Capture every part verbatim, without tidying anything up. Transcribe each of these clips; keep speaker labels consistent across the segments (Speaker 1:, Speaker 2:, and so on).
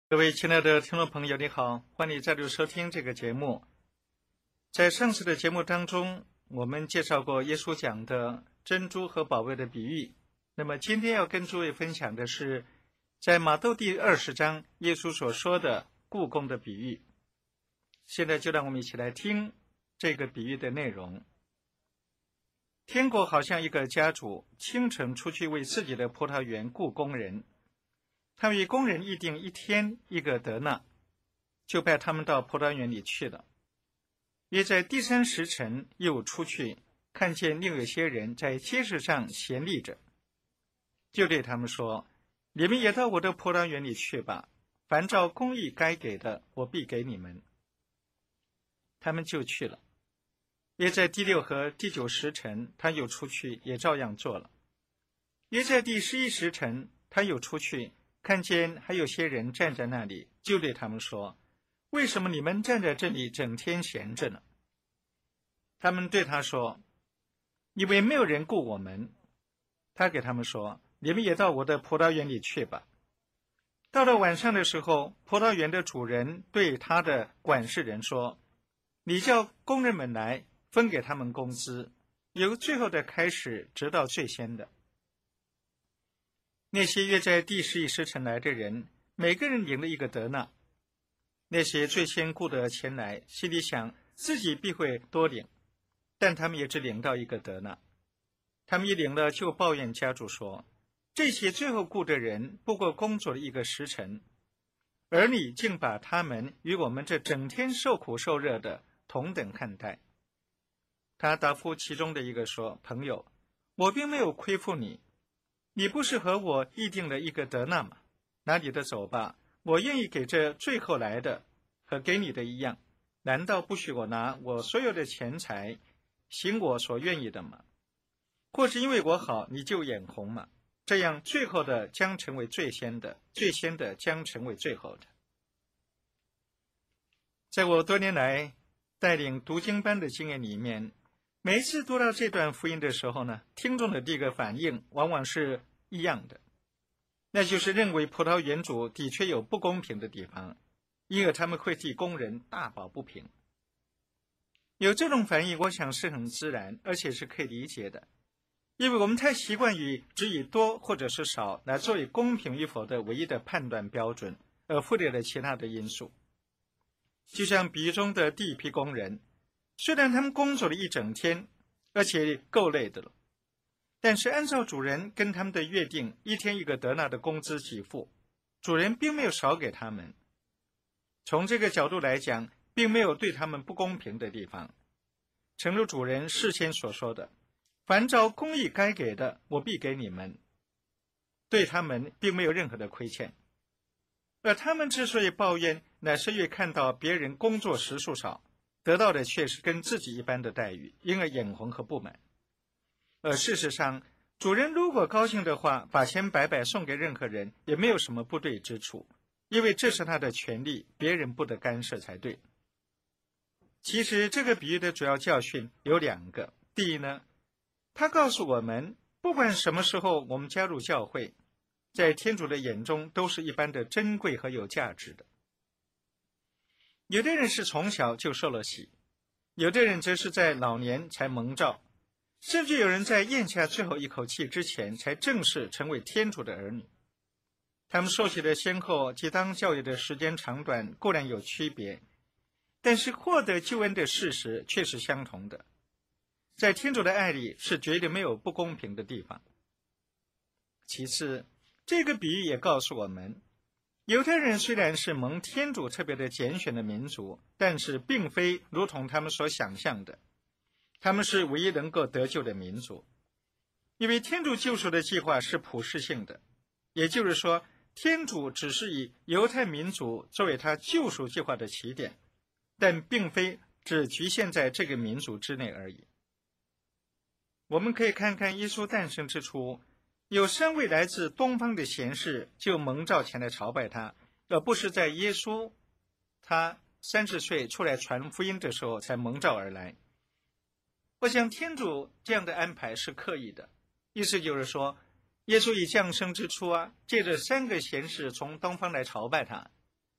Speaker 1: 各位亲爱的听众朋友，你好，欢迎你再度收听这个节目。在上次的节目当中，我们介绍过耶稣讲的珍珠和宝贝的比喻。那么今天要跟诸位分享的是，在马窦第二十章耶稣所说的雇工的比喻。现在就让我们一起来听这个比喻的内容。天国好像一个家主清晨出去为自己的葡萄园雇工人，他与工人议定一天一个德纳，就派他们到葡萄园里去了。约在第三时辰又出去，看见另有些人在街市上闲立着，就对他们说：你们也到我的葡萄园里去吧，凡照公义该给的，我必给你们。他们就去了。约在第六和第九时辰，他又出去，也照样做了。约在第十一时辰，他又出去，看见还有些人站在那里，就对他们说：为什么你们站在这里整天闲着呢？他们对他说：因为没有人雇我们。他给他们说：你们也到我的葡萄园里去吧。到了晚上的时候，葡萄园的主人对他的管事人说：你叫工人们来，分给他们工资，由最后的开始，直到最先的。那些约在第十一时辰来的人，每个人领了一个德纳。那些最先雇的前来，心里想自己必会多领，但他们也只领到一个德纳。他们一领了，就抱怨家主说：这些最后雇的人不过工作了一个时辰，而你竟把他们与我们这整天受苦受热的同等看待。他答复其中的一个说：朋友，我并没有亏负你，你不是和我议定了一个德纳吗？拿你的走吧，我愿意给这最后来的和给你的一样，难道不许我拿我所有的钱财行我所愿意的吗？或是因为我好，你就眼红吗？这样最后的将成为最先的，最先的将成为最后的。在我多年来带领读经班的经验里面，每一次读到这段福音的时候呢，听众的第一个反应往往是一样的，那就是认为葡萄园主的确有不公平的地方，因而他们会替工人大抱不平。有这种反应，我想是很自然，而且是可以理解的，因为我们太习惯于只以多或者是少来作为公平与否的唯一的判断标准，而忽略了其他的因素。就像比喻中的第一批工人，虽然他们工作了一整天，而且够累的了，但是按照主人跟他们的约定，一天一个德纳的工资给付，主人并没有少给他们。从这个角度来讲，并没有对他们不公平的地方。诚如主人事先所说的，凡照公义该给的，我必给你们，对他们并没有任何的亏欠。而他们之所以抱怨，乃是越看到别人工作时数少，得到的却是跟自己一般的待遇，因而眼红和不满。而事实上，主人如果高兴的话，把钱白白送给任何人，也没有什么不对之处，因为这是他的权利，别人不得干涉才对。其实这个比喻的主要教训有两个。第一呢，他告诉我们，不管什么时候我们加入教会，在天主的眼中都是一般的珍贵和有价值的。有的人是从小就受了洗，有的人则是在老年才蒙召，甚至有人在咽下最后一口气之前才正式成为天主的儿女。他们受洗的先后及当教育的时间长短固然有区别，但是获得救恩的事实却是相同的。在天主的爱里是绝对没有不公平的地方。其次，这个比喻也告诉我们，犹太人虽然是蒙天主特别的拣选的民族，但是并非如同他们所想象的，他们是唯一能够得救的民族。因为天主救赎的计划是普世性的，也就是说，天主只是以犹太民族作为他救赎计划的起点，但并非只局限在这个民族之内而已。我们可以看看耶稣诞生之初，有三位来自东方的贤士就蒙召前来朝拜他，而不是在耶稣他三十岁出来传福音的时候才蒙召而来。我想天主这样的安排是刻意的，意思就是说，耶稣以降生之初啊，借着三个贤士从东方来朝拜他，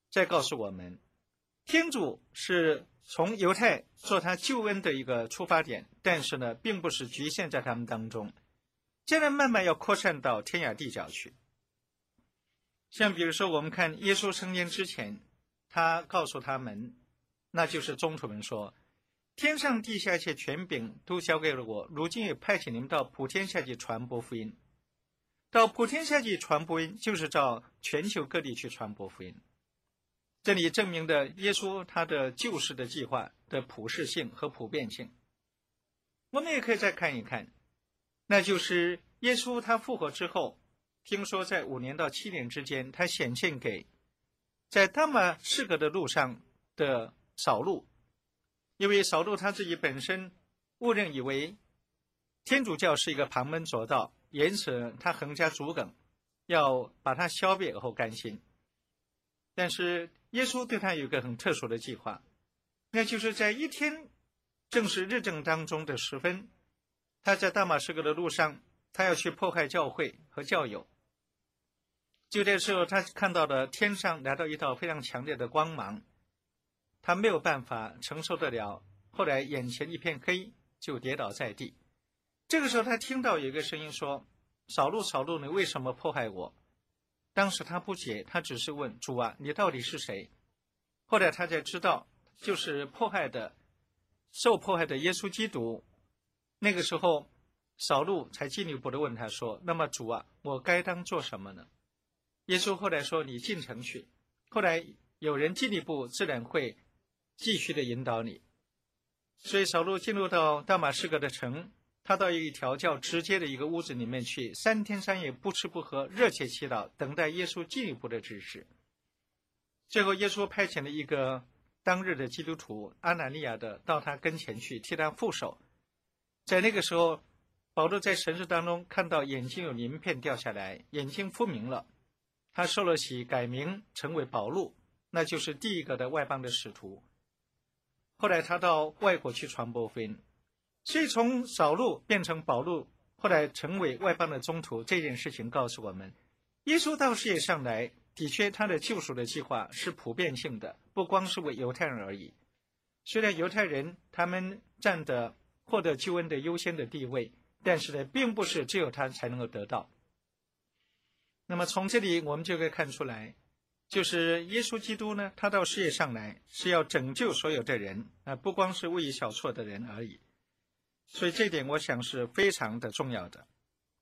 Speaker 1: 再告诉我们，天主是从犹太做他救恩的一个出发点，但是呢，并不是局限在他们当中，将来慢慢要扩散到天涯地角去。像比如说，我们看耶稣升天之前，他告诉他们，那就是宗徒们说，天上地下一切权柄都交给了我，如今也派遣你们到普天下去传播福音。到普天下去传播福音，就是到全球各地去传播福音。这里证明的耶稣他的救世的计划的普适性和普遍性。我们也可以再看一看，那就是耶稣他复活之后，听说在五年到七年之间，他显现给在大马士革的路上的扫路，因为扫路他自己本身误认以为天主教是一个旁门左道，因此他横加阻梗，要把他消灭而后甘心。但是耶稣对他有一个很特殊的计划，那就是在一天正是日正当中的时分，他在大马士革的路上，他要去迫害教会和教友。就这时候，他看到了天上来到一道非常强烈的光芒，他没有办法承受得了，后来眼前一片黑，就跌倒在地。这个时候他听到有一个声音说，扫路扫路，你为什么迫害我？当时他不解，他只是问主啊，你到底是谁？后来他才知道，就是迫害的受迫害的耶稣基督。那个时候扫路才进一步的问他说，那么主啊，我该当做什么呢？耶稣后来说，你进城去。后来有人进一步自然会继续的引导你。所以扫路进入到大马士革的城，他到一条叫直街的一个屋子里面去，三天三夜不吃不喝，热切祈祷，等待耶稣进一步的指示。最后耶稣派遣了一个当日的基督徒阿拿尼亚的到他跟前去替他副手。在那个时候，保罗在神视当中看到眼睛有鳞片掉下来，眼睛复明了，他受了洗，改名成为保禄，那就是第一个的外邦的使徒。后来他到外国去传播福音，所以从扫路变成保禄，后来成为外邦的宗徒，这件事情告诉我们，耶稣到世界上来，的确他的救赎的计划是普遍性的，不光是为犹太人而已。虽然犹太人他们占的获得救恩的优先的地位，但是呢，并不是只有他才能够得到。那么从这里我们就可以看出来，就是耶稣基督呢，他到世界上来是要拯救所有的人啊，不光是为小错的人而已。所以这点我想是非常的重要的。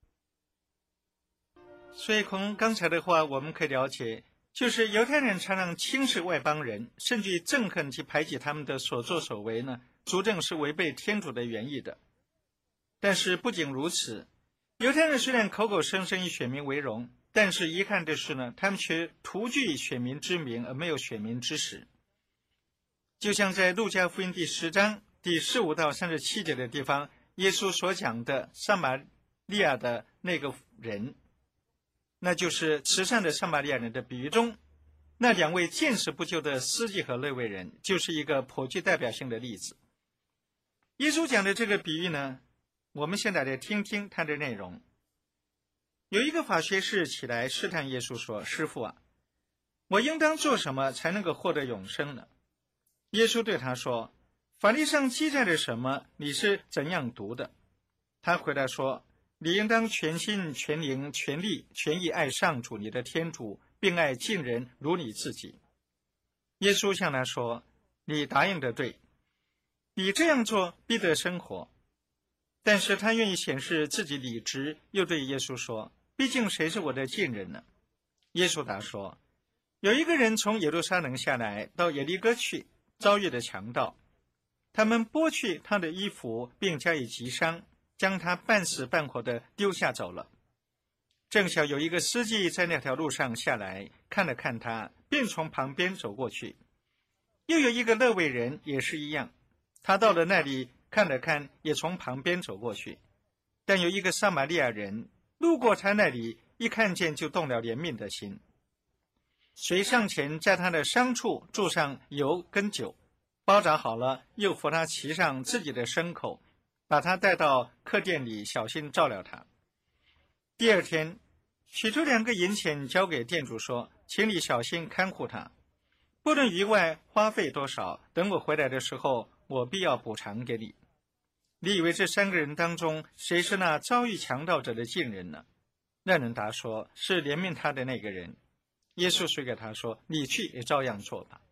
Speaker 1: 所以从刚才的话我们可以了解，就是犹太人常常轻视外邦人，甚至于憎恨及排挤他们的所作所为呢，足证是违背天主的原意的。但是不仅如此，犹太人虽然口口声声以选民为荣，但是遗憾的是呢，他们却徒具选民之名而没有选民之实。就像在路加福音第十章第十五到三十七节的地方，耶稣所讲的撒玛利亚的那个人，那就是慈善的撒玛利亚人的比喻中，那两位见死不救的司机和利未人，就是一个颇具代表性的例子。耶稣讲的这个比喻呢，我们现在来听听它的内容。有一个法学士起来试探耶稣说，师父啊，我应当做什么才能够获得永生呢？耶稣对他说，法律上记载了什么，你是怎样读的？他回答说，你应当全心全灵全力全意爱上主你的天主，并爱近人如你自己。耶稣向他说，你答应的对，你这样做必得生活。但是他愿意显示自己理直，又对耶稣说，毕竟谁是我的近人呢？耶稣答说，有一个人从耶路撒冷下来到耶利哥去，遭遇了强盗，他们剥去他的衣服，并加以击伤，将他半死半活的丢下走了。正巧有一个司机在那条路上下来，看了看他，便从旁边走过去。又有一个勒未人也是一样，他到了那里看了看，也从旁边走过去。但有一个撒玛利亚人路过他那里，一看见就动了怜悯的心，遂上前在他的伤处注上油跟酒，包扎好了，又扶他骑上自己的牲口，把他带到客店里，小心照料他。第二天取出两个银钱交给店主说，请你小心看护他， 不论于外花费多少，等我回来的时候，我必要补偿给你。你以为这三个人当中，谁是那遭遇强盗者的近人呢？那人答说，是怜悯他的那个人。耶稣遂给他说，你去也照样做吧。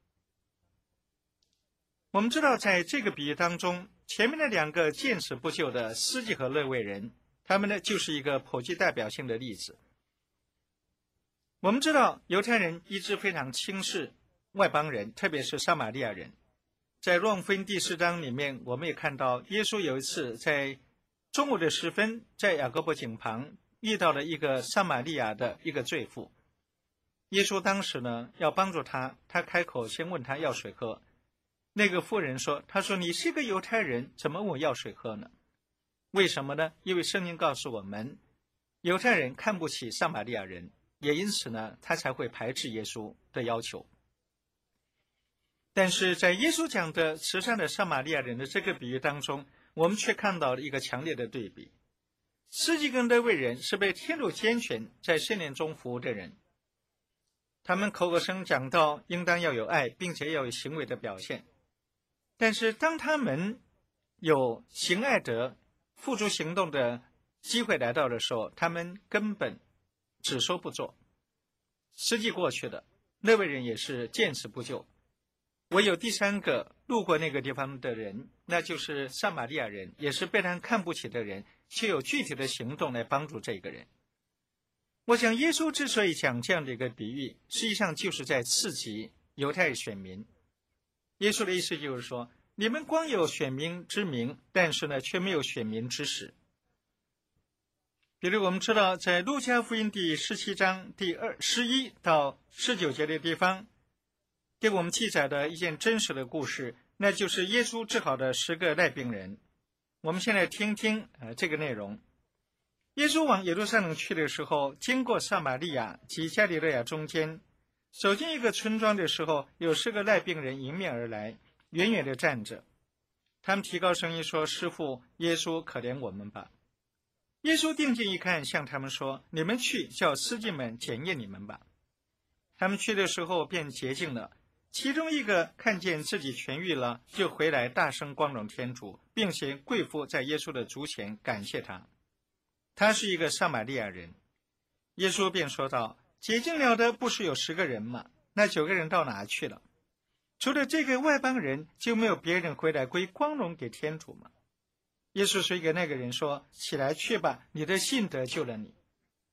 Speaker 1: 我们知道，在这个比喻当中，前面的两个见死不救的司机和勒未人，他们呢就是一个颇具代表性的例子。我们知道，犹太人一直非常轻视外邦人，特别是撒玛利亚人。在若望福音第四章里面，我们也看到，耶稣有一次在中午的时分，在雅各伯井旁遇到了一个撒玛利亚的一个罪妇。耶稣当时呢要帮助他，他开口先问他要水喝。那个妇人说：“他说你是一个犹太人，怎么问我要水喝呢？为什么呢？因为圣经告诉我们，犹太人看不起撒玛利亚人，也因此呢，他才会排斥耶稣的要求。但是在耶稣讲的慈善的撒玛利亚人的这个比喻当中，我们却看到了一个强烈的对比。司机跟勒未人是被天主拣选在圣殿中服务的人，他们口口声讲到应当要有爱，并且要有行为的表现。但是当他们有行爱德、付诸行动的机会来到的时候，他们根本只说不做。司机过去了，勒未人也是见死不救。唯有第三个路过那个地方的人，那就是撒玛利亚人，也是被人看不起的人，却有具体的行动来帮助这个人。我想耶稣之所以讲这样的一个比喻，实际上就是在刺激犹太选民。耶稣的意思就是说，你们光有选民之名，但是呢却没有选民之实。比如我们知道，在路加福音第十七章第二十一到十九节的地方，给我们记载的一件真实的故事，那就是耶稣治好的十个癩病人。我们现在听听呃这个内容。耶稣往耶路撒冷去的时候，经过撒玛利亚及加利肋亚中间，走进一个村庄的时候，有十个癩病人迎面而来，远远地站着。他们提高声音说：“师父，耶稣，可怜我们吧。”耶稣定睛一看，向他们说：“你们去，叫司机们检验你们吧。”他们去的时候便洁净了。其中一个看见自己痊愈了，就回来大声光荣天主，并且跪伏在耶稣的足前感谢他。他是一个撒玛利亚人。耶稣便说道：“洁净了的不是有十个人吗？那九个人到哪去了？除了这个外邦人，就没有别人回来归光荣给天主吗？”耶稣遂给那个人说：“起来去吧，你的信得救了你。”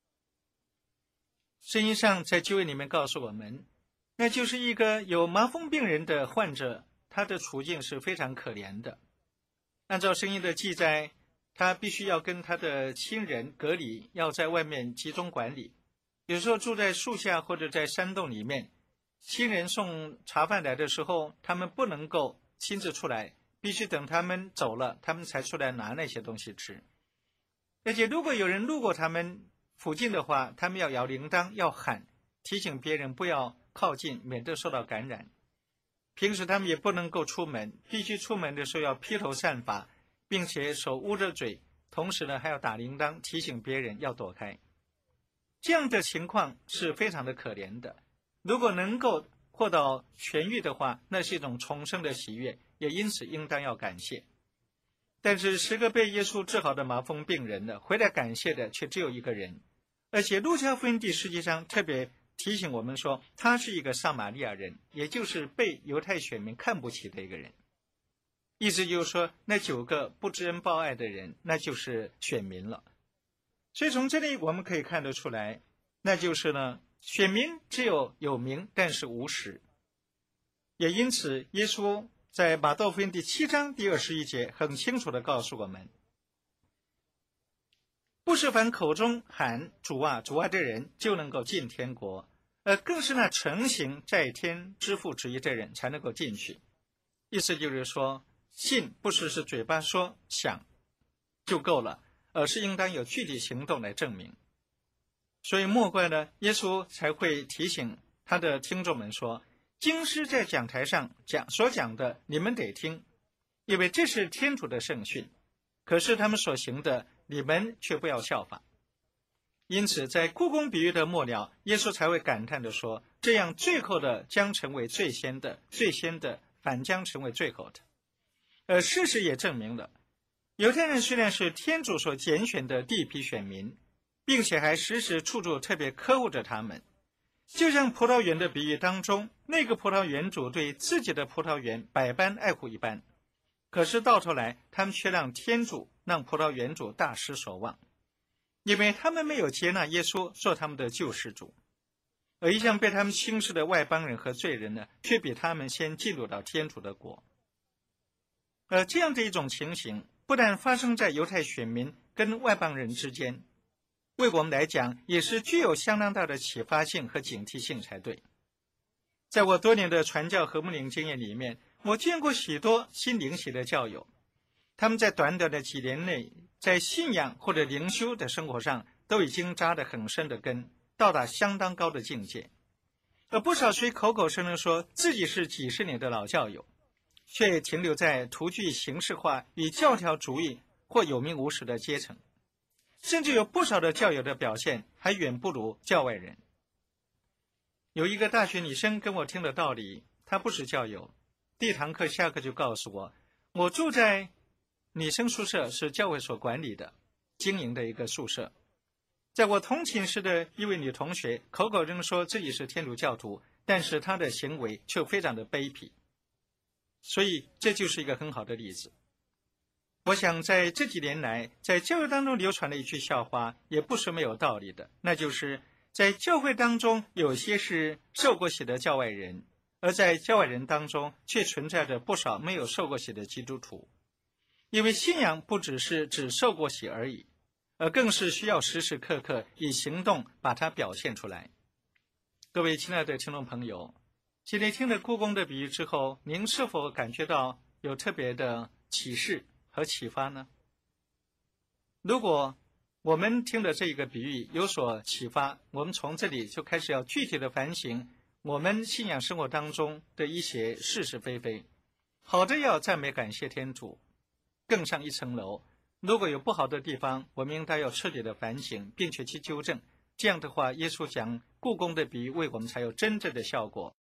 Speaker 1: 圣经上在旧约里面告诉我们，那就是一个有麻风病人的患者，他的处境是非常可怜的。按照圣经的记载，他必须要跟他的亲人隔离，要在外面集中管理，有时候住在树下或者在山洞里面。亲人送茶饭来的时候，他们不能够亲自出来，必须等他们走了，他们才出来拿那些东西吃。而且如果有人路过他们附近的话，他们要摇铃铛，要喊，提醒别人不要靠近，免得受到感染。平时他们也不能够出门，必须出门的时候要披头散发，并且手捂着嘴，同时呢还要打铃铛，提醒别人要躲开。这样的情况是非常的可怜的。如果能够获到痊愈的话，那是一种重生的喜悦，也因此应当要感谢。但是十个被耶稣治好的麻风病人呢，回来感谢的却只有一个人。而且路加福音第十七章特别提醒我们说，他是一个撒玛利亚人，也就是被犹太选民看不起的一个人。意思就是说，那九个不知恩报爱的人，那就是选民了。所以从这里我们可以看得出来，那就是呢，选民只有有名，但是无实。也因此，耶稣在马窦福音第七章第二十一节很清楚地告诉我们，不是凡口中喊主啊主啊的人就能够进天国，而更是那承行在天之父旨意的人才能够进去。意思就是说，信不是是嘴巴说想就够了，而是应当有具体行动来证明。所以莫怪呢，耶稣才会提醒他的听众们说，经师在讲台上讲所讲的，你们得听，因为这是天主的圣训。可是他们所行的，你们却不要效法。 因此，在故宫比喻的末了，耶稣才会感叹地说：“这样最后的将成为最先的，最先的反将成为最后的。”而事实也证明了，犹太人虽然是天主所拣选的第一批选民，并且还时时处处特别呵护着他们，就像葡萄园的比喻当中，那个葡萄园主对自己的葡萄园百般爱护一般。可是到头来，他们却让天主、让葡萄园主大失所望，因为他们没有接纳耶稣做他们的救世主，而一向被他们轻视的外邦人和罪人呢，却比他们先进入到天主的国。而这样的一种情形，不但发生在犹太选民跟外邦人之间，为我们来讲也是具有相当大的启发性和警惕性才对。在我多年的传教和牧灵经验里面，我见过许多新灵洗的教友，他们在短短的几年内，在信仰或者灵修的生活上都已经扎得很深的根，到达相当高的境界。而不少虽口口声声说自己是几十年的老教友，却停留在徒具形式化与教条主义或有名无实的阶层，甚至有不少的教友的表现还远不如教外人。有一个大学女生跟我听了道理，她不是教友，第一堂课下课就告诉我，我住在女生宿舍，是教会所管理的经营的一个宿舍。在我同寝室的一位女同学口口声声说自己是天主教徒，但是她的行为却非常的卑鄙。所以这就是一个很好的例子。我想在这几年来，在教会当中流传的一句笑话也不是没有道理的，那就是在教会当中有些是受过洗的教外人，而在教外人当中却存在着不少没有受过洗的基督徒。因为信仰不只是只受过洗而已，而更是需要时时刻刻以行动把它表现出来。各位亲爱的听众朋友，今天听了故宫的比喻之后，您是否感觉到有特别的启示和启发呢？如果我们听了这一个比喻有所启发，我们从这里就开始要具体的反省我们信仰生活当中的一些是是非非。好的要赞美感谢天主，更上一层楼。如果有不好的地方，我们应该要彻底的反省，并且去纠正。这样的话，耶稣讲故宫的比喻为我们才有真正的效果。